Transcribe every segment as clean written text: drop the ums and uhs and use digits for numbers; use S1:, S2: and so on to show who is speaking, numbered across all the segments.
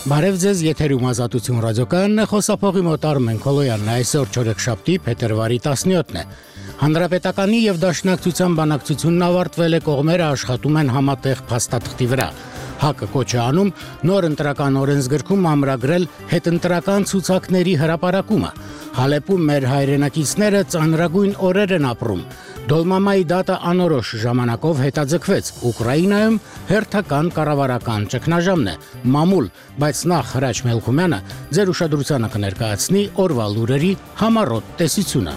S1: Բարև ձեզ, եթերում Ազատություն ռադիոկայանն է, խոսափողի մոտ Արմեն Քոլոյանն է, այսօր չորեքշաբթի փետրվարի 17-ն է։ Հանրապետականի եւ Դաշնակցության բանակցությունն ավարտվել է, կողմերը աշխատում են համատեղ փաստաթղթի վրա։ ՀԱԿ-ը կոչ է անում նոր ընտրական օրենսգրքում ամրագրել հետընտրական ցուցակների հրապարակումը։ Հալեպում մեր հայրենակիցները ծանրագույն օրեր են ապրում։ Դոլմամայի դատը անորոշ ժամանակով հետաձգվեց։ Ուկրաինայում հերթական կառավարական ճգնաժամն է, մամուլ, բայց նախ Հրաչ Մելքումյանը ձեր ուշադրությանը կներկայացնի օրվա լուրերի համառոտ տեսությունը։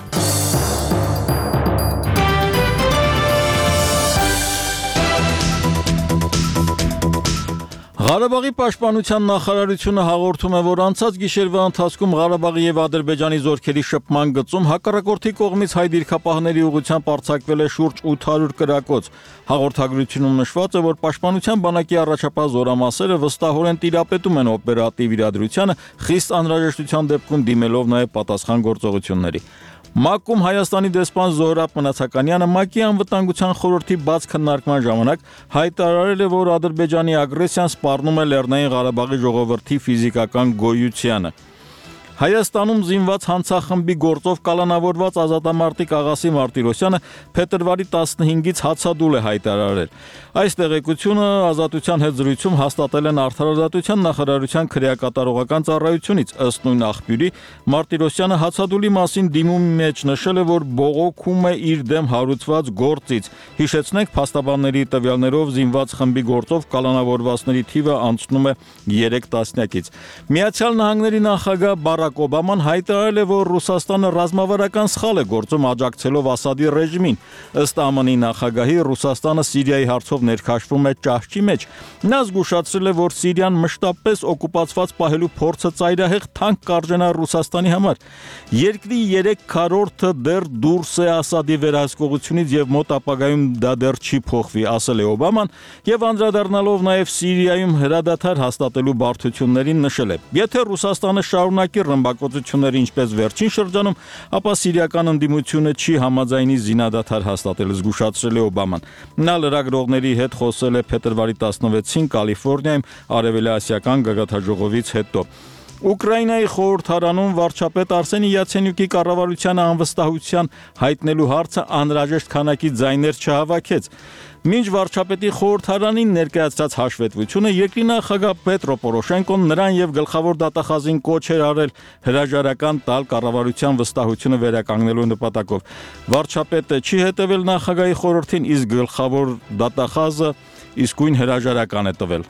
S2: Ղարաբաղի պաշտպանության նախարարությունը հաղորդում է, որ անցած գիշերվա ընթացքում Ղարաբաղի եւ Ադրբեջանի զորքերի շփման գծում հակառակորդի կողմից հայ դիրքապահների ուղղությամբ արձակվել է շուրջ 800 կրակոց։ Հաղորդագրությունում նշված է, որ պաշտպանության բանակի առաջապահ զորամասերը վստահորեն տիրապետում են օպերատիվ իրադրությանը, խիստ անհրաժեշտության դեպքում դիմելով նաեւ պատասխան գործողությունների։ ՄԱԿ-ում Հայաստանի դեսպան Զոհրաբ Մնացականյանը ՄԱԿ-ի անվտանգության խորհրդի բաց քննարկման ժամանակ հայտարարել է, որ Ադրբեջանի ագրեսիան սպառնում է Լեռնային Ղարաբաղի ժողովրդի ֆիզիկական գոյությանը։ Հայաստանում զինված հանցախմբի գործով կալանավորված ազատամարտիկ Աղասի Մարտիրոսյանը փետրվարի 15-ից հացադուլ է հայտարարել։ Այս տեղեկությունը Ազատության հետ զրույցում հաստատել են Արդարադատության նախարարության քրեակատարողական ծառայությունից։ Ըստ նույն աղբյուրի, Մարտիրոսյանը հացադուլի մասին դիմումի մեջ նշել է, որ բողոքում է իր դեմ հարուցված գործից։ Հիշեցնենք, փաստաբանների տվյալներով զինված խմբի գործով կալանավորվածների թիվը անցնում է 3 տասնյակից։ Միացյալ Նահանգների նախագահ Բարակ Օբաման հայտարարել է, որ Ռուսաստանը ռազմավարական սխալ է գործում աջակցելով Ասադի ռեժիմին։ Ըստ ԱՄՆ-ի նախագահի, Ռուսաստանը Սիրիայի հարցով ներքաշվում է ճահճի մեջ։ Նա զգուշացրել է, որ Սիրիան մշտապես օկուպացված պահելու փորձը ծայրահեղ թանկ կարժենա Ռուսաստանի համար։ Երկրի 3/4-ը դեռ դուրս է Ասադի վերահսկողությունից եւ մոտ ապագայում դա դեռ չի փոխվի, ասել է Օբաման եւ անդրադառնալով նաեւ Սիրիայում հրադադար հաստատելու բարդություններին նշել է. Եթե Ռուսաստանը շարունակի ռմբակոծությունները ինչպես վերջին շրջանում, ապա սիրիական ընդդիմությունը չի համաձայնի զինադադար հաստատել, զգուշացրել է Օբաման։ Նա լրագրողների հետ խոսել է փետրվարի 16-ին Կալիֆոռնիայում արևելասիական գագաթաժողովից հետո։ Ուկրաինայի խորհրդարանում վարչապետ Արսենի Յացենյուկի կառավարությանը անվստահության հայտնելու հարցը անհրաժեշտ քանակի ձայներ չհավաքեց։ Մինչ վարչապետի խորհրդարանին ներկայացրած հաշվետվությունը երկրի նախագահ Պետրո Պորոշենկոն նրան եւ գլխավոր դատախազին կոչ էր արել հրաժարական տալ կառավարության վստահությունը վերականգնելու նպատակով։ Վարչապետը չի հետևել նախագահի խորհրդին, իսկ գլխավոր դատախազը իսկույն հրաժարական է տվել։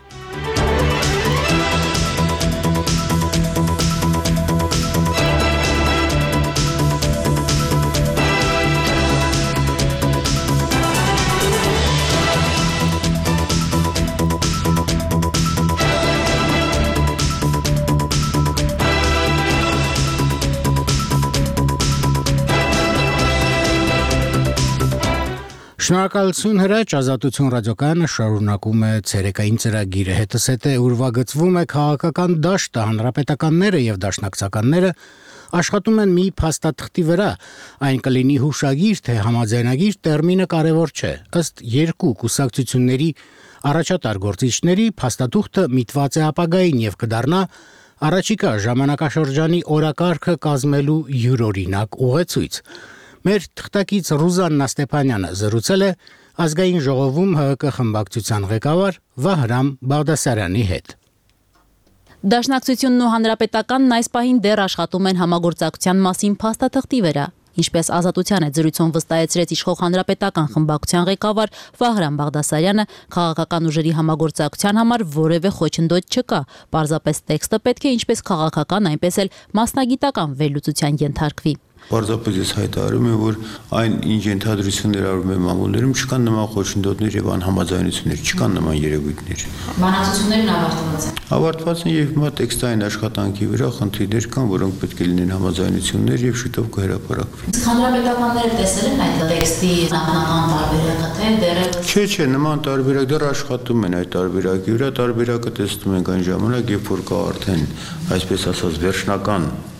S1: Շնորհակալություն Հրաչ, Ազատություն ռադիոկայանը շարունակում է ցերեկային ծրագիրը։ Հետս հետ է ուրվագծվում է քաղաքական դաշտը, հանրապետականները եւ դաշնակցականները աշխատում են մի փաստաթղթի վրա։ Այն կլինի հուշագիր, թե համաձայնագիր տերմինը կարևոր չէ։ Ըստ երկու կուսակցությունների առաջատար գործիչների փաստաթուղթը միտված է ապագային եւ կդառնա առաջիկա ժամանակաշրջանի օրակարգը կազմելու յուրօրինակ ուղեցույց։ Մեր թղթակից Ռուզաննա Ստեփանյանը զրուցել է ազգային ժողովում ՀՀԿ խմբակցության ղեկավար Վահրամ Բաղդասարյանի հետ։
S3: Դաշնակցությունն ու հանրապետականն այս պահին դեռ աշխատում են համագործակցության մասին փաստաթղթի վրա։ Ինչպես Ազատության հետ զրույցում վստահեցրեց իշխող հանրապետական խմբակցության ղեկավար Վահրամ Բաղդասարյանը, քաղաքական ուժերի համագործակցության համար որևէ խոչընդոտ չկա։ Պարզապես տեքստը պետք է ինչպես քաղաքական, այնպես էլ մասնագիտական վերլուծության ենթարկվի։
S4: Պարզապես ես հայտարարում եմ, որ այն ինչ ենթադրություններ արվում են մամուլներում, չկան նման խոչընդոտներ եւ անհամաձայնություններ, չկան նման երևույթներ։
S3: Բանակցություններն ավարտված են։
S4: Ավարտված են եւ հիմա տեքստային աշխատանքի վրա խնդիրներ կան, որոնք պետք է լինեն համաձայնություններ եւ շուտով կհրապարակվեն։
S3: Հանրապետականները տեսել են այդ տեքստի նախնական տարբերակը, թե դեռևս
S4: Չէ, նման տարբերակ դեռ աշխատում են այդ տարբերակի վրա, տարբերակը տեսնում ենք այն ժամանակ, երբ որ կա արդեն, այսպես ասած, վերջնական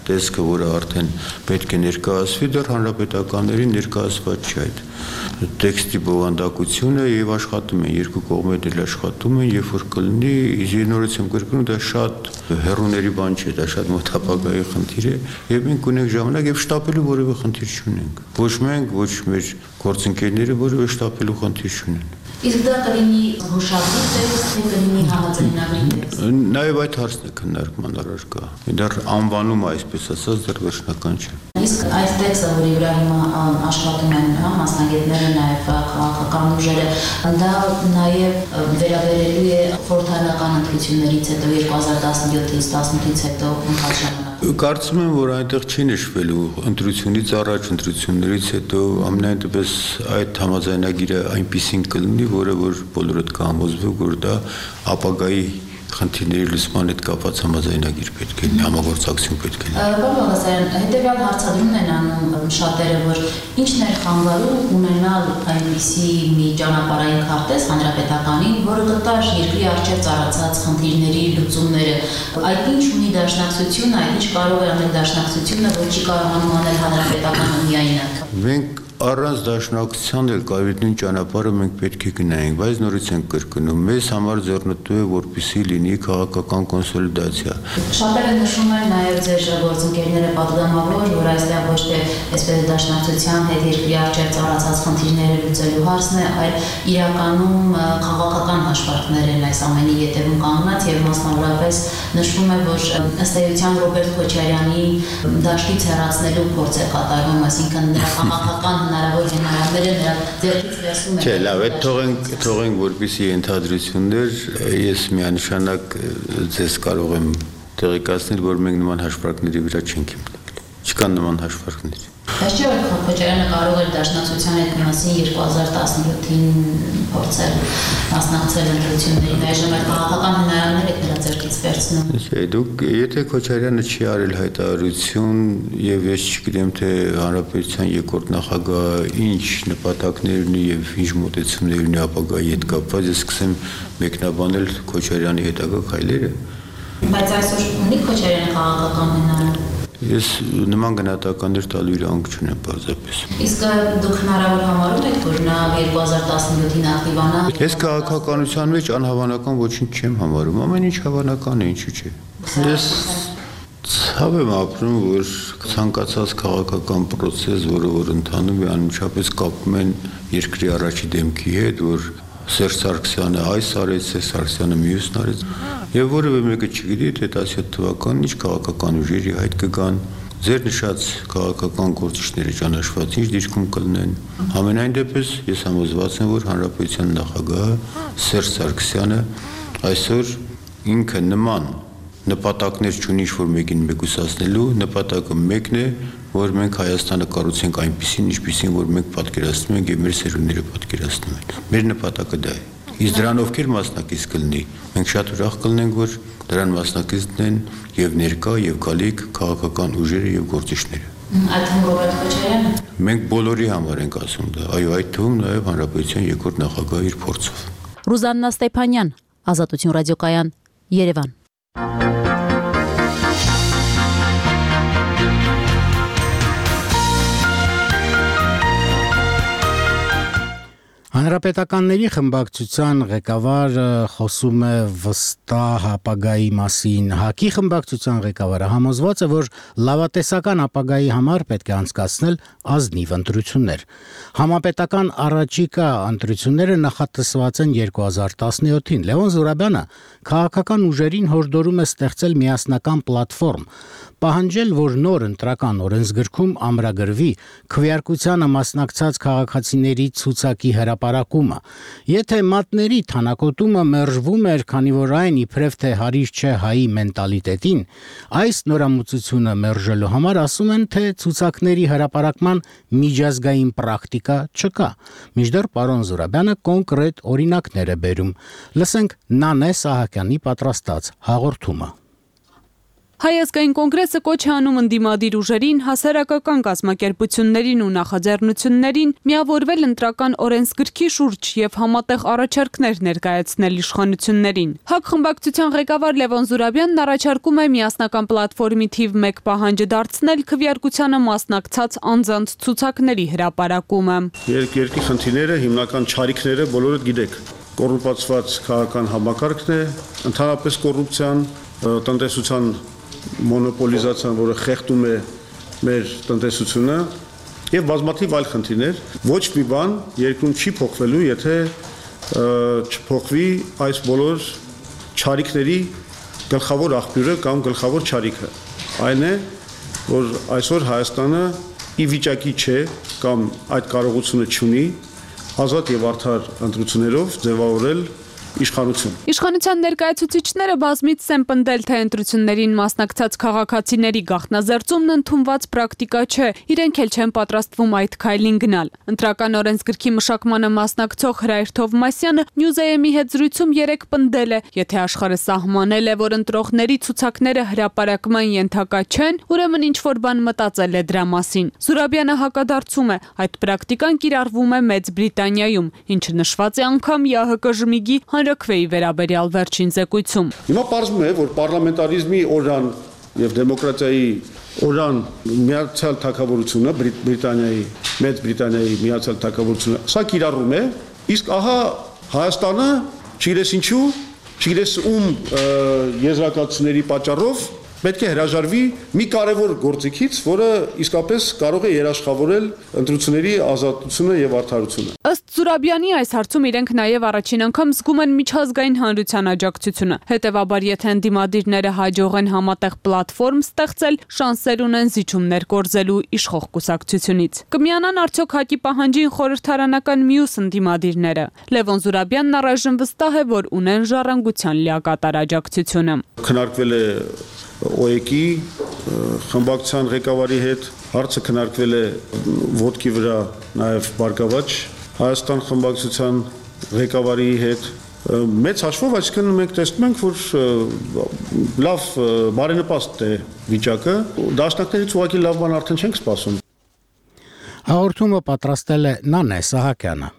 S4: տեսքը, որը արդեն պետք է ներկայացվի, դեռ հանրապետականներին ներկայացված չի այդ տեքստի բովանդակությունը եւ աշխատում են, երկու կողմերն էլ աշխատում են, երբ որ կլինի, նորից եմ կրկնում, դա շատ հեռուների բան չէ, դա շատ մոտ ապագայի խնդիր է եւ մենք ունենք ժամանակ եւ շտապելու որևէ խնդիր չունենք։ Ոչ մենք, ոչ մեր գործընկերները որևէ շտապելու խնդիր չունեն։
S3: Իսկ դա կլինի հուշարձի տեքստ, թե կլինի համաձայնագրի տեքստ։
S4: Նաեւ այդ հարցն է քննարկման առարկա։ Դեռ անվանումը այսպես ասած դեռ վերջնական չէ։
S3: Իսկ այս տեքստը, որի վրա հիմա աշխատում են մասնագետները, նաև քաղաքական ուժերը, դա նաև վերաբերելու է խորհրդարանական ընտրություններից հետո 2017-ից 18-ից հետո ընթաց ժամանակ։
S4: Կարծում եմ, որ այնտեղ չի նշվելու ընտրությունից առաջ, ընտրություններից հետո ամենայն դեպս այդ համաձայնագիրը այնպիսին կլինի, որը որ բոլորդ կհամոզվի, որ դա ապագայի խնդիրների լուծման հետ կապված համաձայնագիր պետք է լինի, համագործակցություն պետք է լինի։
S3: Պարոն Բաղդասարյան, հետևյալ հարցադրումն են անում շատերը, որ ինչն է խանգարում ունենալ այնպիսի մի ճանապարհային քարտեզ հանրապետականին, որը կտար երկրի առջև ծառացած խնդիրների լուծումները։ Այդ ինչ ունի դաշնակցությունը, այդ ինչ կարող է անել դաշնակցությունը, որ չի կարողանում անել հանրապետականը միայնակ։
S4: Մենք առանց դաշնակցության էլ կարևորին ճանապարհը մենք պետք է գնայինք, բայց նորից ենք կրկնում, մեզ համար ձեռնտու է, որպեսզի լինի քաղաքական կոնսոլիդացիա։
S3: Շատերը նշում են նաև ձեր գործընկերները պատգամավոր, որ այստեղ ոչ թե այսպես դաշնակցության հետ երկրի առջև ծառացած խնդիրները լուծելու հարցն է, այլ իրականում քաղաքական հաշվարկներ են այս ամենի ետևում կանգնած եւ մասնավորապես նշվում է, որ ըստ էության Ռոբերտ Քոչարյանի դաշտից հեռացնելու փորձ է կատարվում, այսինքն նրա քաղաքական հնարավոր հնարավորները նրա ձեռքից վերցում են։
S4: Չէ, լավ, այդ թողենք որպեսզի ընդհանրություններ, ես միանշանակ ձեզ կարող եմ տեղեկացնել, որ մենք նման հաշվարկների վրա չենք հիմնվել։ Չկան նման հաշվարկներ։
S3: Բայց չէ՞ որ Քոչարյանը կարող էր դաշնակցության հետ միասին 2017-ին փորձել մասնակցել ընտրություններին, այժմ այդ քաղաքական հնարավորները նրա ձեռքից վերցնում։
S4: Չէ, դուք եթե Քոչարյանը չի արել հայտարարություն եւ ես չգիտեմ թե հանրապետության երկրորդ նախագահ ինչ նպատակներ ունի եւ ինչ մոտեցումներ ունի ապագայի հետ կապված, ես սկսեմ մեկնաբանել Քոչարյանի հետագա քայլերը։
S3: Բայց այսօր ունի Քոչարյանը քաղաքական հնարավոր։
S4: Ես նման գնահատականներ տալու իրավունք չունեմ պարզապես։
S3: Իսկ դուք հնարավոր համարում եք, որ նա 2017-ին ակտիվանա։
S4: Ես քաղաքականության մեջ անհավանական ոչինչ չեմ համարում, ամեն ինչ հավանական է, ինչու՞ չէ։ Ես ցավ եմ ապրում, որ ցանկացած քաղաքական process, որը ընթանում է, անմիջապես կապում են երկրի առաջի դեմքի հետ, որ Սերժ Սարգսյանը այս արեց, Սերժ Սարգսյանը մյուսն արեց, եւ որևէ մեկը չգիտի, թե 17 թվականին ինչ քաղաքական ուժերի հայտ կգան, ձեր նշած քաղաքական գործիչները ճանաչված ինչ դիրքում կլինեն։ Համենայն դեպս ես համոզված եմ, որ հանրապետության նախագահը Սերժ Սարգսյանը այսօր ինքը նման նպատակներ չունի ինչ-որ մեկին մեկուսացնելու, նպատակը մեկն է, որ մենք Հայաստանը կառուցենք այնպիսին, ինչպիսին, որ մենք պատկերացնում ենք եւ մեր սերունդները պատկերացնում են։ Մեր նպատակը դա է։ Իսկ դրան ովքեր մասնակից կլինի, մենք շատ ուրախ կլինենք, որ դրան մասնակիցն են եւ ներկա եւ գալիք քաղաքական ուժերը եւ գործիչները։
S3: Այդ թվում Ռոբերտ Քոչարյանը։
S4: Մենք բոլորի համար ենք ասում դա։ Այո, այդ թվում նաեւ հանրապետության երկրորդ նախագահի իր փորձով։
S3: Ռուզաննա Ստեփանյան, Ազատություն ռադիոկայան, Երևան։
S1: Հանրապետականների խմբակցության ղեկավարը խոսում է վստահ ապագայի մասին։ ՀԱԿ-ի խմբակցության ղեկավարը համոզված է, որ լավատեսական ապագայի համար պետք է անցկացնել ազնիվ ընտրություններ։ Համապետական առաջիկա ընտրությունները նախատեսված են 2017-ին։ Լևոն Զուրաբյանը քաղաքական ուժերին հորդորում է ստեղծել միասնական պլատֆորմ, պահանջել, որ նոր ընտրական օրենսգրքում ամրագրվի քվեարկությանը մասնակցած քաղաքացիների ցուցակի հրապարակումը։ Եթե մատների թանակոտումը մերժվում էր, քանի որ այն իբրև թե հարիր չէ հայի մենտալիտետին, այս նորամուծությունը մերժելու համար ասում են, թե ցուցակների հրապարակման միջազգային պրակտիկա չկա։ Մինչդեռ պարոն Զուրաբյանը կոնկրետ օրինակներ է բերում։ Լսենք Նանե Սահակյանի պատրաստած հաղորդումը։
S5: Հայ ազգային կոնգրեսը կոչ է անում ընդդիմադիր ուժերին, հասարակական կազմակերպություններին ու նախաձեռնություններին միավորվել ընտրական օրենսգրքի շուրջ եւ համատեղ առաջարկներ ներկայացնել իշխանություններին։ ՀԱԿ խմբակցության ղեկավար Լևոն Զուրաբյանն առաջարկում է միասնական պլատֆորմի թիվ 1 պահանջը դարձնել քվեարկությանը մասնակցած անձանց ցուցակների հրապարակումը։
S6: Երկրի խնդիրները, հիմնական չարիքները բոլորը գիտեք։ Կոռուպացված քաղաքական համակարգն է, ընդհանրապես կոռուպցիան, տնտեսության մոնոպոլիզացիան, որը խեղդում է մեր տնտեսությունը եւ բազմաթիվ այլ խնդիրներ, ոչ մի բան երկրում չի փոխվելու, եթե չփոխվի այս բոլոր չարիքների գլխավոր աղբյուրը կամ գլխավոր չարիքը։ Այն է, որ այսօր Հայաստանը ի վիճակի չէ կամ այդ կարողությունը չունի ազատ եւ արդար ընտրություններով ձևավորել իշխանություն։
S5: Իշխանության ներկայացուցիչները բազմից են պնդել, թե ընտրություններին մասնակցած քաղաքացիների գաղտնազերծումն ընդունված պրակտիկա չէ, իրենք էլ չեն պատրաստվում այդ քայլին գնալ։ Ընտրական օրենսգրքի մշակմանը մասնակցող Հրայր Թովմասյանը News-am-ի հետ զրույցում երեկ պնդել է, եթե աշխարհը սահմանել է, որ ընտրողների ցուցակները հրապարակման ենթակա չեն, ուրեմն ինչ-որ բան մտածել է դրա մասին։ Զուրաբյանը հակադարձում է, այդ պրակտիկան կիրառվում է Մեծ Բրիտանիայում, ինչը նշված է անգամ ՀՀԿ-ի հանրաքվեի վերաբերյալ վերջին զեկույցում։
S6: Հիմա պարզվում է, որ պարլամենտարիզմի օրրան եւ դեմոկրատիայի օրրան միացյալ թագավորությունը, Մեծ Բրիտանիայի միացյալ թագավորությունը, սա կիրառում է, իսկ ահա Հայաստանը չգիտես ինչու, չգիտես ում եզրակացությունների պատճառով պետք է հրաժարվի մի կարևոր գործիքից, որը իսկապես կարող է երաշխավորել ընտրությունների ազատությունը եւ արդարությունը։
S5: Ըստ Զուրաբյանի այս հարցում իրենք նաեւ առաջին անգամ զգում են միջազգային հանրության աջակցությունը։ Հետևաբար, եթե ընդդիմադիրները հաջողեն համատեղ պլատֆորմ ստեղծել, շանսեր ունեն զիջումներ կորզելու իշխող կուսակցությունից։ Կմիանան արդյոք ՀԱԿ-ի պահանջին խորհրդարանական մյուս ընդդիմադիրները։ Լևոն Զուրաբյանն առայժմ վստահ է, որ ունեն ժառանգության լիակատար աջակցությունը։
S6: Քննարկվել է ՕԵԿ-ի խմբակցության ղեկավարի հետ, հարցը քննարկվել է ոտքի վրա նաև Բարգավաճ Հայաստան խմբակցության ղեկավարի հետ մեծ հաշվով, այսինքն մենք տեսնում ենք, որ լավ բարենպաստ է վիճակը, դաշնակներից ուղղակի լավ բան արդեն չենք սպասում։
S1: Հաղորդումը պատրաստել է Նանե Սահակյանը։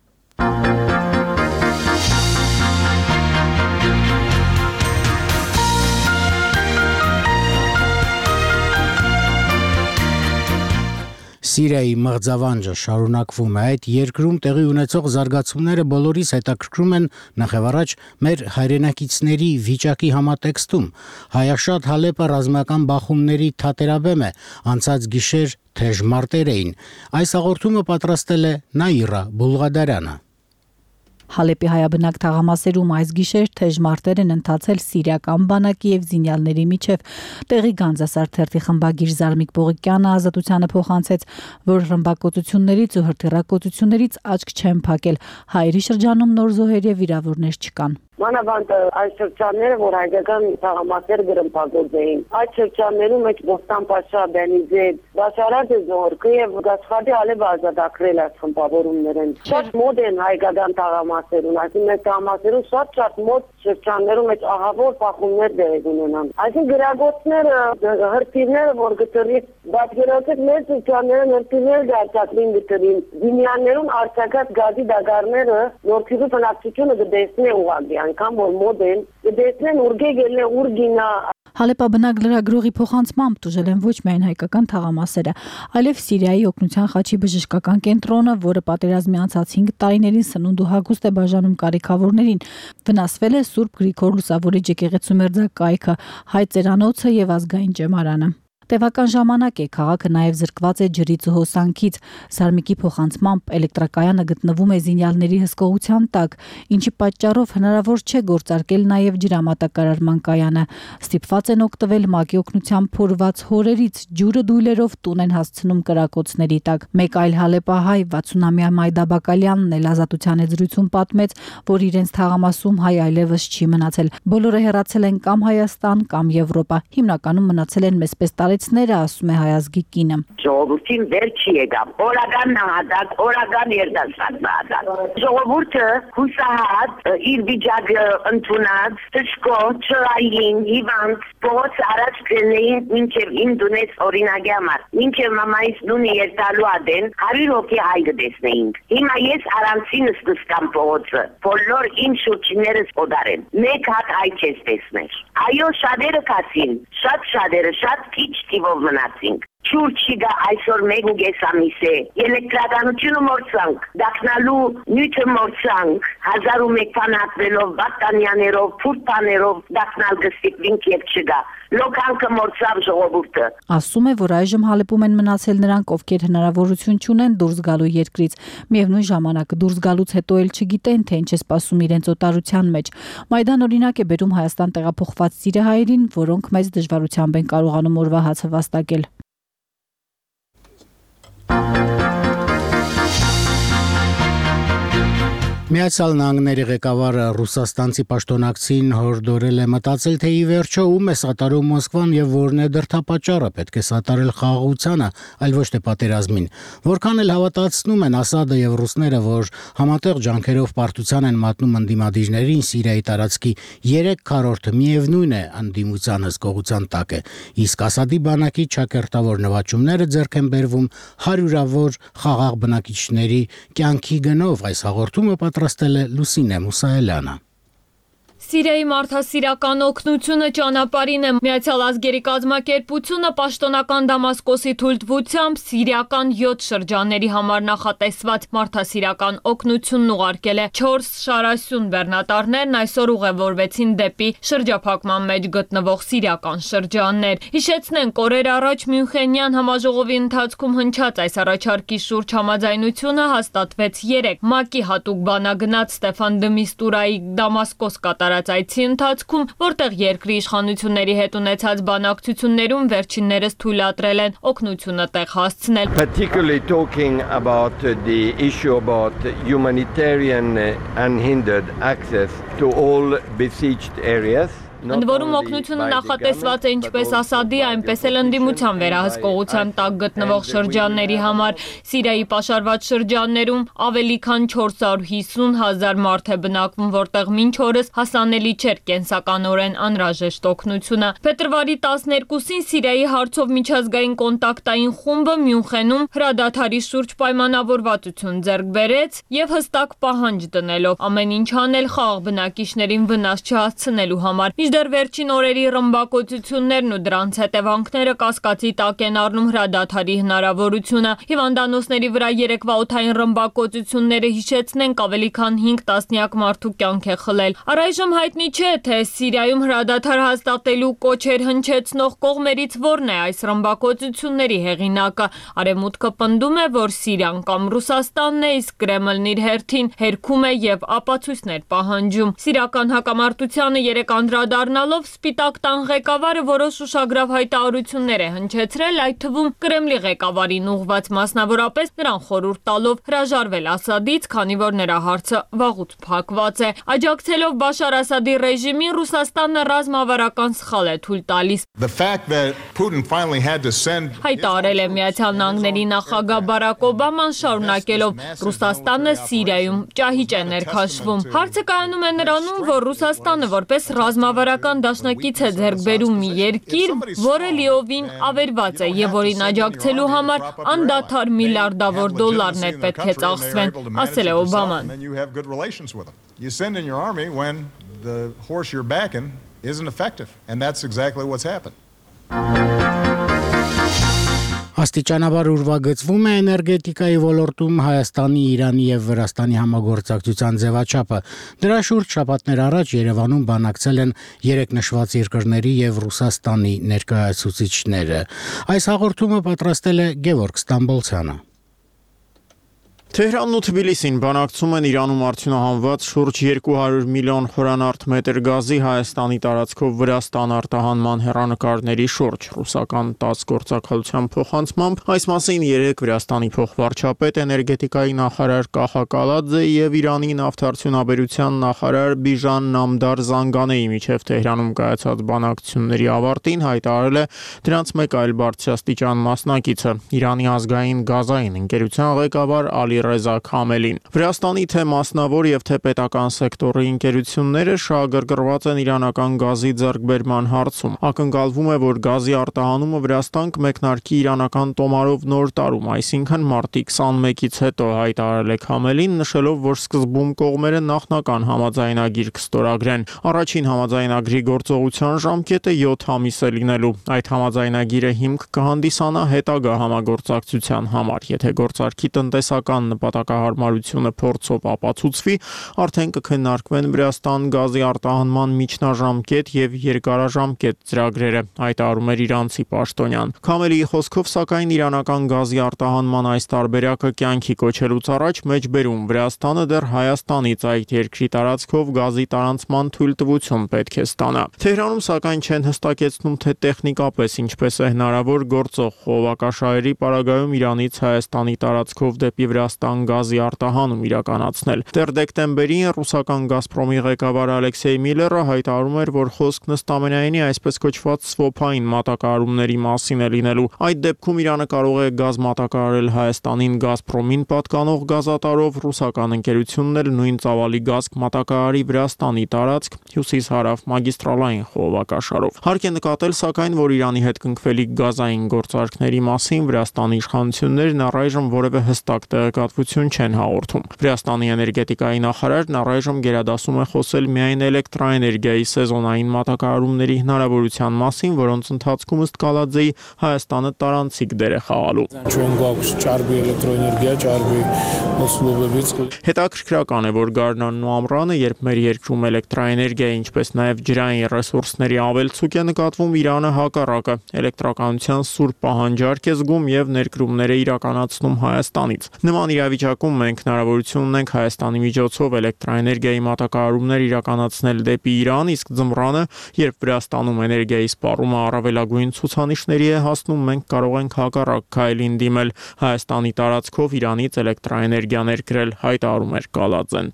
S1: Սիրիայի մղձավանջը շարունակվում է, այդ երկրում տեղի ունեցող զարգացումները բոլորիս հետաքրքրում են նախևառաջ մեր հայրենակիցների վիճակի համատեքստում։ Հայաշատ Հալեպը ռազմական բախումների թատերաբեմ է, անցած գիշեր թեժ մարտեր էին։ Այս հաղորդումը պատրաստել է Նաիրա Բուլղադարյանը։
S7: Հալեպի հայաբնակ թաղամասերում այս գիշեր թեժ մարտեր են ընթացել սիրիական բանակի եւ զինյալների միջև։ Տեղի Գանձասար թերթի խմբագիր Զարմիկ Պողիկյանը Ազատությանը փոխանցեց, որ ռմբակոծություններից ու հրթիռակոծություններից աչք չեն փակել։ Հայերի շրջանում նոր զոհեր եւ վիրավորներ չկան։
S8: Մանավանդ այս շրջանները, որ հայկական թաղամասերը գրմփագործ էին, այդ շրջաններում մեջ Բոստան-Փաշա, Բենիզեդ, Բաշարադ Զորքը եւ Գասխադի Ալեբը ազատագրել այս խմբավորումներին։ Շատ մոտ են հայկական թաղամասերում, այսինքն մեր թաղամասերում շատ մոտ շրջաններում մեջ ահավոր բախումներ դեր ունենան։ Այսինքն գրագործները, հրթիռները, որ գտնի բացերացած մեր շրջանները հրթիռներ դարձածին գտնի, զինյաներուն արձակած գազի դագարները նորքիզու բնակչությունը դեսնե ուղղակի անգամ որ մոդել դեսնեն ուրգեգելն ուրգինա։
S7: Հալեպաբնակ լրագրողի փոխանցմամբ տուժել են ոչ միայն հայկական թաղամասերը, այլև Սիրիայի օգնության խաչի բժշկական կենտրոնը, որը պատերազմի անցած 5 տարիներին սնունդ ու հագուստ է բաժանում կարիքավորներին, վնասվել է Սուրբ Գրիգոր Լուսավորիչ եկեղեցու մերձակայքը, հայ ծերանոցը եւ ազգային ճեմարանը։ Տևական ժամանակ է քաղաքը նաև զրկված է ջրից ու հոսանքից։ Զարմիկի փոխանցմամբ էլեկտրակայանը գտնվում է զինյալների հսկողության տակ, ինչի պատճառով հնարավոր չէ գործարկել նաև ջրամատակարարման կայանը։ Ստիպված են օգտվել ՄԱԿ-ի օգնությամբ փորված հորերից, ջուրը դույլերով տուն են հասցնում կրակոցների տակ։ Մեկ այլ հալեպահայ 60-ամյա Մայդա Բակալյանն էլ Ազատության հետ զրույցում պատմեց, որ իրենց թաղամասում հայ այլևս չի մնացել։ Բոլորը հեռացել են կամ Հայաստան, կամ Եվրոպա։ Հիմնականում մնացել են մեծպես տարի հայեցները, ասում է հայազգի կինը։
S8: Ժողովրդին վեր չի եկավ, օրական նահատակ, օրական երդասարդ նահատակ։ Ժողովուրդը հուսահատ իր վիճակը ընդունած, տշկոտ, չրային, հիվանդ, փողոց առաջ գնային մինչև իմ դունես օրինակի համար։ Մինչև մամայիս նունի երթալու ադեն 100 հոգի հայ կտեսնեինք։ Հիմա ես առանցինս կստամ փողոցը, բոլոր իմ շուրջիներս օդարեն։ Մեկ հատ հայ չես տեսներ։ Այո, շատերը կացին, շատերը, շատ քիչ թիվով մնացինք։ Չուր չի գա այսօր 1.5 ամիս է, էլեկտրականությունը մորցանք, դակնալու նյութը մորցանք, 1001 բան հատվելով, բատանյաներով, փուրտաներով դակնալ գստիկվինք և չգա, լոկանքը մորցավ ժողովուրդը։
S7: Ասում է, որ այժմ Հալեպում են մնացել նրանք, ովքեր հնարավորություն չունեն դուրս գալու երկրից, միևնույն ժամանակ դուրս գալուց հետո էլ չգիտեն, թե ինչ է սպասում իրենց օտարության մեջ։ Մայդան օրինակ է բերում Հայաստան տեղափոխված սիրահայերին, որոնք մեծ դժվարությամբ են կարողանում օրվա հացը վաստակել։
S1: Միացյալ Նահանգների ղեկավարը ռուսաստանցի պաշտոնակցին հորդորել է մտածել, թե ի վերջո ում է սատարում Մոսկվան եւ որն է դրդապատճառը, պետք է սատարել խաղաղությանը, այլ ոչ թե պատերազմին։ Որքան էլ հավատացնում են Ասադը եւ ռուսները, որ համատեղ ջանքերով պարտության են մատնում ընդդիմադիրներին, Սիրիայի տարածքի 3/4-ը միևնույն է ընդդիմության հսկողության տակ է, իսկ Ասադի բանակի ճակերտավոր նվաճումները ձեռք են բերվում հարյուրավոր խաղաղ բնակիչների կյանքի գնով։ Այս հաղորդումը պատրաստել է Լուսինե Մուսայելյանը։
S9: Սիրիայի մարդասիրական օգնությունը ճանապարհին է։ Միացյալ ազգերի կազմակերպությունը պաշտոնական Դամասկոսի թույլտվությամբ սիրիական 7 շրջանների համար նախատեսված մարդասիրական օգնությունն ուղարկել է։ 4 շարասյուն բեռնատարներն այսօր ուղևորվեցին դեպի շրջափակման մեջ գտնվող սիրիական շրջաններ։ Հիշեցնենք, օրեր առաջ Մյունխենյան համաժողովի ընթացքում հնչած այս առաջարկի շուրջ համաձայնությունը հաստատվեց 3 ՄԱԿ-ի հատուկ բանագնաց Ստեֆան դը Միստուրայի Դամասկոս կատարած այցի ընթացքում, որտեղ երկրի իշխանությունների հետ ունեցած բանակցություններում վերջիններս թույլատրել են օգնությունը տեղ հասցնել։
S10: Particularly talking about the issue about humanitarian unhindered access to all besieged areas.
S9: Ընդ որում օգնությունը նախատեսված է ինչպես Ասադի, այնպես էլ ընդդիմության վերահսկողության տակ գտնվող շրջանների համար։ Սիրիայի պաշարված շրջաններում ավելի քան 450,000 մարդ է բնակվում, որտեղ մինչ օրս հասանելի չէր կենսականորեն անհրաժեշտ օգնությունը։ Փետրվարի 12-ին Սիրիայի հարցով միջազգային կոնտակտային խումբը Մյունխենում հրադադարի շուրջ պայմանավորվածություն ձեռք բերեց եւ հստակ պահանջ դնելով ամեն ինչ անել խաղաղ բնակիչներին վնաս չհասցնելու համար։ Մինչդեռ վերջին օրերի ռմբակոծություններն ու դրանց հետևանքները կասկածի տակ են առնում հրադադարի հնարավորությունը։ Հիվանդանոցների վրա երեկվա օդային ռմբակոծությունները հիշեցնենք ավելի քան 5 տասնյակ մարդու կյանք է խլել։ Առայժմ հայտնի չէ, թե Սիրիայում հրադադար հաստատելու կոչեր հնչեցնող կողմերից որն է այս ռմբակոծությունների հեղինակը։ Արևմուտքը պնդում է, որ Սիրիան կամ Ռուսաստանն է, իսկ Կրեմլն իր հերթին հերքում է եւ ապացույցներ պահանջում։ Սիրիական հակամարտությանը 3 անդրադառնալով Սպիտակ տան ղեկավարը որոշ ուշագրավ հայտարարություններ է հնչեցրել, այդ թվում Կրեմլի ղեկավարին ուղղված, մասնավորապես նրան խորհուրդ տալով հրաժարվել Ասադից, քանի որ նրա հարցը վաղուց փակված է։ Աջակցելով Բաշար Ասադի ռեժիմին, Ռուսաստանը ռազմավարական սխալ է թույլ տալիս։ Հայտարարել է Միացյալ Նահանգների նախագահ Բարակ Օբաման, շարունակելով Ռուսաստանը Սիրիայում ճահիճ է ներքաշվում։ Հարցը կայանում է նրանում, որ Ռուսաստանը որպես ռազմավարական դաշնակից է ձեռք բերում մի երկիր, որը լիովին ավերված է եւ որին աջակցելու համար անդադար միլիարդավոր դոլարներ պետք է ծախսվեն, ասել է Օբաման։
S11: You send in your army when the horse you're backing isn't effective, and that's exactly what's happened.
S1: Աստիճանաբար ուրվագծվում է էներգետիկայի ոլորտում Հայաստանի, Իրանի եւ Վրաստանի համագործակցության ձևաչափը։ Դրա շուրջ շաբաթներ առաջ Երևանում բանակցել են 3 նշված երկրների եւ Ռուսաստանի ներկայացուցիչները։ Այս հաղորդումը պատրաստել է Գևորգ Ստամբոլցյանը։
S12: Թեհրանն ու Թբիլիսին բանակցում են Իրանում արդյունահանված շուրջ 200 միլիոն խորանարդ մետր գազի Հայաստանի տարածքով Վրաստան արտահանման հեռանկարների շուրջ։ Ռուսական ՏԱՍՍ գործակալության փոխանցմամբ այս մասին երեկ Վրաստանի փոխվարչապետ էներգետիկայի նախարար Կախա Կալաձե եւ Իրանի նավթարդյունաբերության նախարար Բիժան Նամդար Զանգանեի միջև Թեհրանում կայացած բանակցությունների ավարտին հայտարարել է դրանց մեկ այլ բարձրաստիճան մասնակիցը՝ Իրանի ազգային գազային ընկերության ղեկավար Ալի Ռեզա Քամելին։ Վրաստանի թե մասնավոր եւ թե պետական սեկտորի ընկերությունները շահագրգռված են իրանական գազի ձեռքբերման հարցում։ Ակնկալվում է, որ գազի արտահանումը Վրաստան կմեկնարկի իրանական տոմարով նոր տարում, այսինքն մարտի 21-ից հետո, հայտարարել է Քամելին, նշելով, որ սկզբում կողմերը նախնական համաձայնագիր կստորագրեն։ Առաջին համաձայնագրի գործողության ժամկետը 7 ամիս է լինելու։ Այդ համաձայնագիրը հիմք կհանդիսանա հետագա համագործակցության համար, եթե գործարքի տնտեսական նպատակահարմարությունը փորձով ապացուցվի, արդեն կքննարկվեն Վրաստան գազի արտահանման միջնաժամկետ եւ երկարաժամկետ ծրագրերը, հայտարարում էր իրանցի պաշտոնյան։ Քամելիի խոսքով, սակայն իրանական գազի արտահանման այս տարբերակը կյանքի կոչելուց առաջ մեջբերում Վրաստանը դեռ Հայաստանից այդ երկրի տարածքով գազի տարանցման թույլտվություն պետք է ստանա։ Թեհրանում սակայն չեն հստակեցնում, թե տեխնիկապես ինչպես է հնարավոր գործող խողովակաշահերի պարագայում Իրանից Հայաստանի տարածքով դեպի Վրաստան գազի արտահանում իրականացնել։ Դեռ դեկտեմբերին ռուսական Գազպրոմի ղեկավար Ալեքսեյ Միլլերը հայտարարում էր, որ խոսքն ըստ ամենայնի այսպես կոչված սվոփային մատակարարումների մասին է լինելու։ Այդ դեպքում Իրանը կարող է գազ մատակարարել Հայաստանին Գազպրոմին պատկանող գազատարով, ռուսական ընկերությունն էլ նույն ծավալի գազ մատակարարի Վրաստանի տարածք հյուսիս-հարավ մագիստրալային խողովակաշարով։ Հարկ է նկատել, սակայն, որ Իրանի հետ կնքվելիք գազային գործարքների մասին Վրաստանի իշխանություններն առայժմ որևէ հստակ տեղեկատվություն չեն հաղորդում։ Վրաստանի էներգետիկայի նախարարն առայժմ գերադասում է խոսել միայն էլեկտրաէներգիայի սեզոնային մատակարարումների հնարավորության մասին, որոնց ընթացքում ըստ Կալաձեի Հայաստանը տարանցիկ դեր է խաղալու։ Հետաքրքրական է, որ գարնանն ու ամռանը, երբ մեր երկրում էլեկտրաէներգիայի, ինչպես նաև ջրային ռեսուրսների ավելցուկ է նկատվում, Իրանը հակառակը էլեկտրականության սուր պահանջարկ է զգում եւ ներկրումներ է իրականացնում Հայաստանից։ Նման իրավիճակում մենք հնարավորություն ունենք Հայաստանի միջոցով էլեկտրաէներգիայի մատակարարումներ իրականացնել դեպի Իրան, իսկ ձմռանը, երբ Վրաստանում էներգիայի սպառումը առավելագույն ցուցանիշների է հասնում, մենք կարող ենք հակառակ քայլին դիմել Հայաստանի տարածքով Իրանից էլեկտրաէներգիա ներկրել, հայտարարում էր Կալաձեն։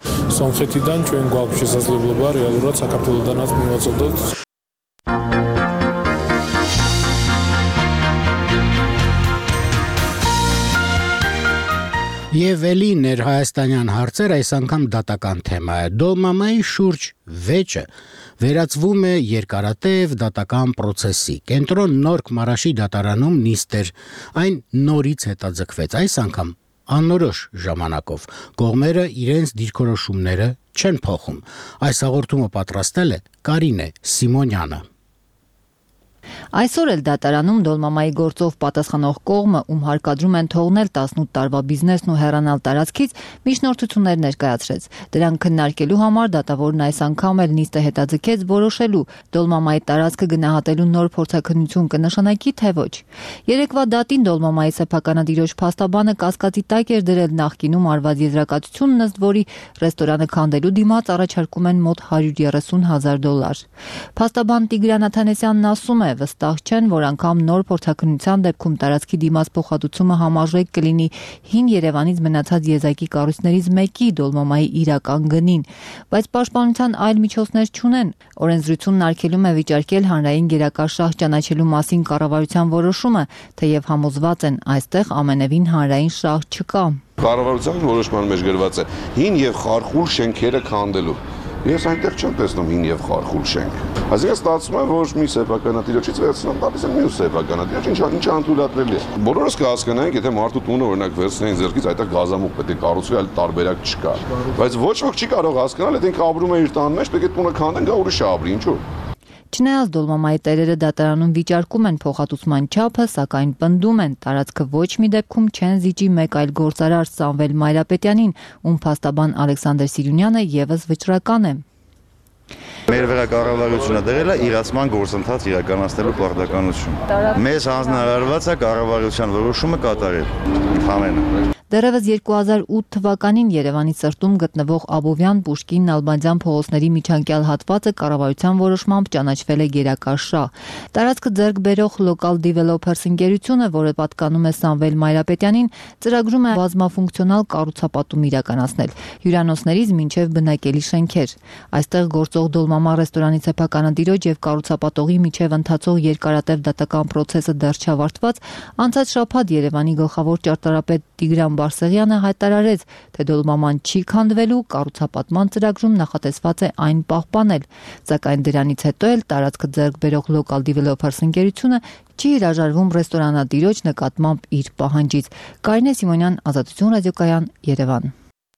S1: Եվ էլի ներհայաստանյան հարցեր այս անգամ դատական թեմա է։ Դոլմամայի շուրջ վեճը վերածվում է երկարատև դատական պրոցեսի։ Կենտրոն Նորք Մարաշի դատարանում նիստ էր, այն նորից հետաձգվեց, այս անգամ անորոշ ժամանակով։ Կողմերը իրենց դիրքորոշումները չեն փոխում։ Այս հաղորդումը պատրաստել է Կարինե Սիմոնյանը։
S13: Այսօր էլ դատարանում Դոլմամայի գործով պատասխանող կողմը, ում հարկադրում են թողնել 18 տարվա բիզնեսն ու հեռանալ տարածքից, միջնորդություններ ներկայացրեց։ Դրանք քննարկելու համար դատավորն այս անգամ էլ նիստը հետաձգեց որոշելու Դոլմամայի տարածքը գնահատելու նոր փորձաքննություն կնշանակի, թե ոչ։ Երեկվա դատին Դոլմամայի սեփականադիրոջ փաստաբանը կասկածի տակ էր դրել նախկինում արված եզրակացությունն, ըստ որի ռեստորանը քանդելու դիմաց առաջարկում են մոտ $130,000։ Փաստաբան Տիգրան Աթանեսյանն ասում է, վստահ չեն, որ անգամ նոր փորձաքննության դեպքում տարածքի դիմաց փոխհատուցումը համարժեք կլինի հին Երևանից մնացած եզակի կառույցներից մեկի Դոլմամայի իրական գնին, բայց պաշտպանության այլ միջոցներ չունեն։ Օրենսդրությունն արգելում է վիճարկել հանրային գերակա շահ ճանաչելու մասին կառավարության որոշումը, թեև համոզված են այստեղ ամենևին հանրային շահ չկա։
S14: Կառավարության որոշման մեջ գրված է հին եւ խարխուլ շենքերը քանդելու։ Ես այնտեղ չեմ տեսնում հին եւ խարխուլ շենք։ Այսինքն ստացվում է, որ մի սեփականատիրոջից վերցնում տալիս են մյուս սեփականատիրոջ, ինչ անդուրատրելի է։ Բոլորս կհասկանանք, եթե մարդու տունը օրինակ վերցնեն ձեռքից, այդտեղ գազամուղ պետք է կառուցվի, այլ տարբերակ չկա։ Բայց ոչ ոք չի կարող հասկանալ, եթե ինքը ապրում է իր տան մեջ, պետք է տունը քանդեն, գա ուրիշը ապրի, ինչու՞։
S13: Չնայած Դոլմամայի տերերը դատարանում վիճարկում են փոխհատուցման չափը, սակայն պնդում են տարածքը ոչ մի դեպքում չեն զիջի մեկ այլ գործարար Սամվել Մայրապետյանին, ում փաստաբան Ալեքսանդր Սիրունյանը եւս վճռական է։
S15: Մեր վերակառավարությունը դրել է իրացման գործընթաց իրականացնելու պարտականություն։ Մեզ հանձնարարված է կառավարության որոշումը կատարել։ Ամենը։
S13: Դեռևս 2008 թվականին Երևանի սրտում գտնվող Աբովյան, Պուշկին, Նալբանդյան փողոցների միջանկյալ հատվածը կառավարության որոշմամբ ճանաչվել է գերակա շահ։ Տարածքը ձեռք բերող Local Developers ընկերությունը, որը պատկանում է Սամվել Մայրապետյանին, ծրագրում է բազմաֆունկցիոնալ կառուցապատում իրականացնել հյուրանոցներից մինչև բնակելի շենքեր։ Այստեղ գործող Դոլմամա ռեստորանի սեփականատիրոջ եւ կառուցապատողի միջև ընթացող երկարատև դատական process-ը դեռ չավարտված, անցած շաբաթ Երևանի գլխավոր ճարտարապետ Տիգրան Բարսեղյանը հայտարարեց, թե Դոլմաման չի քանդվելու, կառուցապատման ծրագրում նախատեսված է այն պահպանել, սակայն դրանից հետո էլ տարածքը ձեռք բերող Local Developers ընկերությունը չի հրաժարվում ռեստորանատիրոջ նկատմամբ իր պահանջից։ Կարինե Սիմոնյան, Ազատություն ռադիոկայան, Երևան։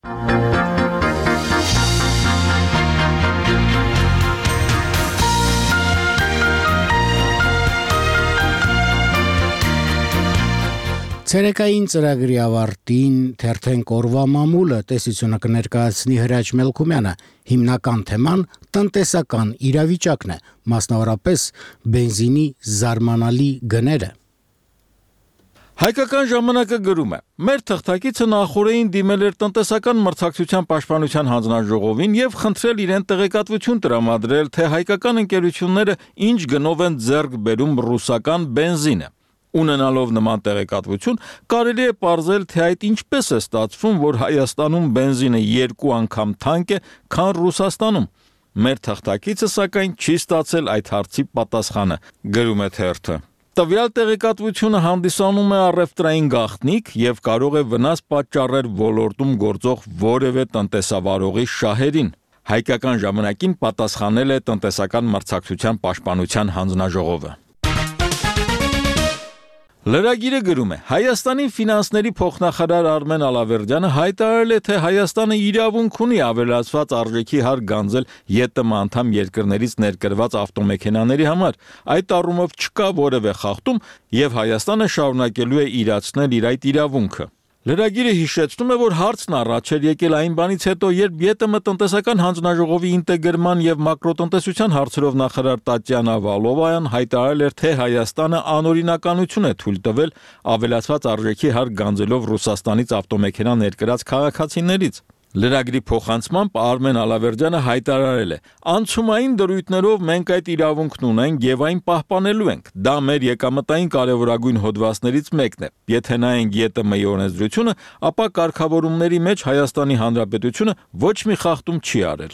S1: Ցերեկային ծրագրի ավարտին թերթենք օրվա մամուլը տեսությունը կներկայացնի Հրաչ Մելքումյանը, հիմնական թեման տնտեսական իրավիճակն է, մասնավորապես բենզինի զարմանալի գները։
S2: Հայկական ժամանակը գրում է. մեր թղթակիցը նախորդին դիմել էր տնտեսական մրցակցության պաշտպանության հանձնաժողովին եւ խնդրել իրեն տեղեկատվություն տրամադրել, թե հայկական ընկերությունները ինչ գնով են ձեռք բերում ռուսական բենզինը։ Ունենալով նման տեղեկատվություն, կարելի է պարզել, թե այդ ինչպես է ստացվում, որ Հայաստանում բենզինը 2 անգամ թանկ է, քան Ռուսաստանում։ Մեր թղթակիցը սակայն չի ստացել այդ հարցի պատասխանը, գրում է թերթը։ Տվյալ տեղեկատվությունը հանդիսանում է առևտրային գաղտնիք եւ կարող է վնաս պատճառել ոլորտում գործող որևէ տնտեսավարողի շահերին։ Հայկական ժամանակին պատասխանել է տնտեսական մրցակցության պաշտպանության հանձնաժողովը։ Լրագիրը գրում է. Հայաստանի ֆինանսների փոխնախարար Արմեն Ալավերդյանը հայտարարել է, թե Հայաստանը իրավունք ունի ավելացված արժեքի հարկ գանձել ԵՏՄ անդամ երկրներից ներկրված ավտոմեքենաների համար։ Այդ առումով չկա որևէ խախտում եւ Հայաստանը շարունակելու է իրացնել իր այդ իրավունքը։ Լրագիրը հիշեցնում է, որ հարցն առաջ էր եկել այն բանից հետո, երբ ԵՏՄ տնտեսական հանձնաժողովի ինտեգրման եւ մակրոտտնտեսության հարցերով նախարար Տատյանա Վալովայան հայտարարել էր, թե Հայաստանը անօրինականություն է թույլ տվել ավելացված արժեքի հարկ գանձելով Ռուսաստանից ավտոմեքենա ներկրած քաղաքացիներից։ Լրագրի փոխանցմամբ Արմեն Ալավերդյանը հայտարարել է. անցումային դրույթներով մենք այդ իրավունքն ունենք եւ այն պահպանելու ենք։ Դա մեր եկամտային կարևորագույն հոդվածներից մեկն է։ Եթե նայենք ԵՏՄ-ի օրենսդրությունը, ապա կարգավորումների մեջ Հայաստանի Հանրապետությունը ոչ մի խախտում չի արել։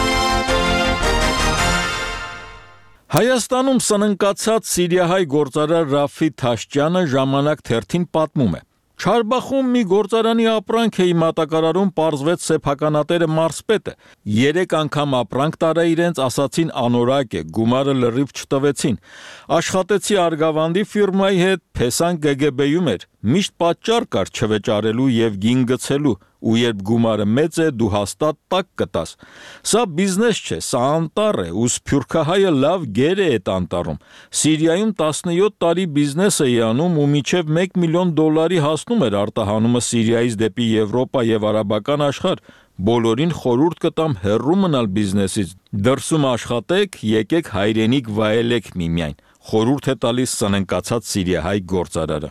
S2: Հայաստանում սննկացած սիրիահայ գործարար Ռաֆի Թաշճյանը ժամանակ թերթին պատմում է. Չարբախում մի գործարանի ապրանք էի մատակարարում, պարզվեց սեփականատերը մարզպետը։ 3 անգամ ապրանք տարա իրենց, ասացին անորակ է, գումարը լրիվ չտվեցին։ Աշխատեցի Արգավանդի ֆիրմայի հետ, Փեսան ԿԳԲ-ում էր։ Միշտ պատճառ կար չվեճարելու եւ գին գցելու, ու երբ գումարը մեծ է, դու հաստատ տակ կտաս։ Սա բիզնես չէ, սա անտառ է, ու սփյուռքահայը լավ գեր է այդ անտառում։ Սիրիայում 17 տարի բիզնես էի անում ու մինչև $1 միլիոն հասնում էր արտահանումը Սիրիայից դեպի Եվրոպա եւ արաբական աշխարհ։ Բոլորին խորհուրդ կտամ հեռու մնալ բիզնեսից։ Դրսում աշխատեք, եկեք հայրենիք վայելեք միմիայն։ Խորհուրդ է տալիս սննկացած սիրիահայ գործարարը։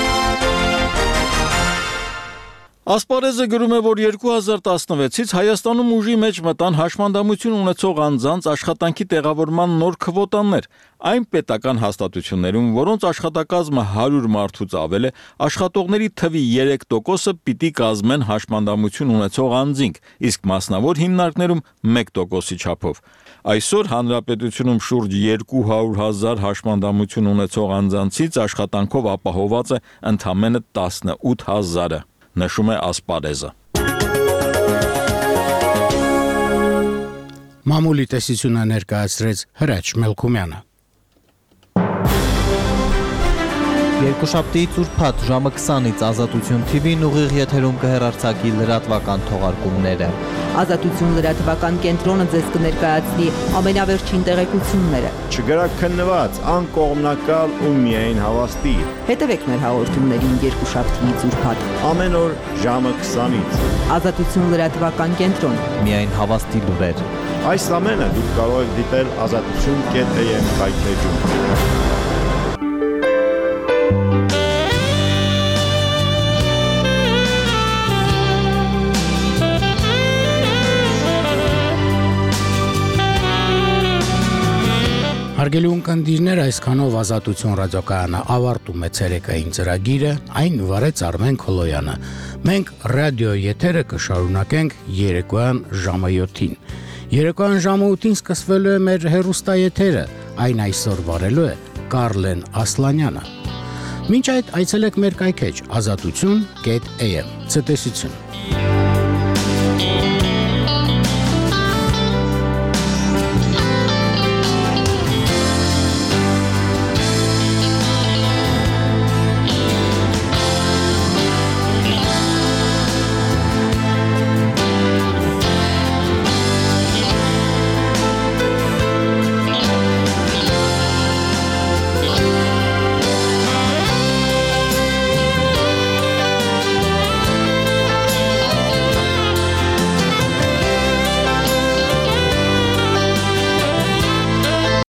S2: Ասպարեզը գրում է, որ 2016-ից Հայաստանում ուժի մեջ մտան հաշմանդամություն ունեցող անձանց աշխատանքի տեղավորման նոր քվոտաներ։ Այն պետական հաստատություններում, որոնց աշխատակազմը 100 մարդուց ավել է, աշխատողների թվի 3%-ը պիտի կազմեն հաշմանդամություն ունեցող անձինք, իսկ մասնավոր հիմնարկներում 1%-ի չափով։ Այսօր հանրապետությունում շուրջ 200,000 հաշմանդամություն ունեցող անձանցից աշխատանքով ապահոված է ընդամենը 18,000-ը։ Նշում է ասպարեզը։
S1: Մամուլի տեսությունը ներկայացրեց Հրաչ Մելքումյանը։
S16: Երկուշաբթի ուրբաթ ժամը 20-ից Ազատություն TV-ն ուղիղ եթերում կհեռարձակի լրատվական թողարկումները։
S17: Ազատություն լրատվական կենտրոնը ձեզ կներկայացնի ամենավերջին տեղեկությունները։
S18: Չգրակ քննված, անկողմնակալ ու միայն հավաստի։
S17: Հետևեք մեր հաղորդումներին երկուշաբթիից ուրբաթ
S18: ամեն օր ժամը 20-ից։
S17: Ազատություն լրատվական կենտրոն։
S16: Միայն հավաստի լուրեր։
S18: Այս ամենը դուք կարող եք դիտել azatutun.am հայթեջում։
S1: Հարգելի ունկնդիրներ, այսքանով Ազատություն ռադիոկայանը ավարտում է ցերեկային ծրագիրը, այն վարեց Արմեն Քոլոյանը։ Մենք ռադիո եթերը կշարունակենք երեկոյան ժամը 7-ին։ Երեկոյան ժամը 8-ին սկսվելու է մեր հեռուստաեթերը, այն այսօր վարելու է Կարլեն Ասլանյանը։ Մինչ այդ այցելեք մեր կայքեջ azatutun.am։ Ցտեսություն։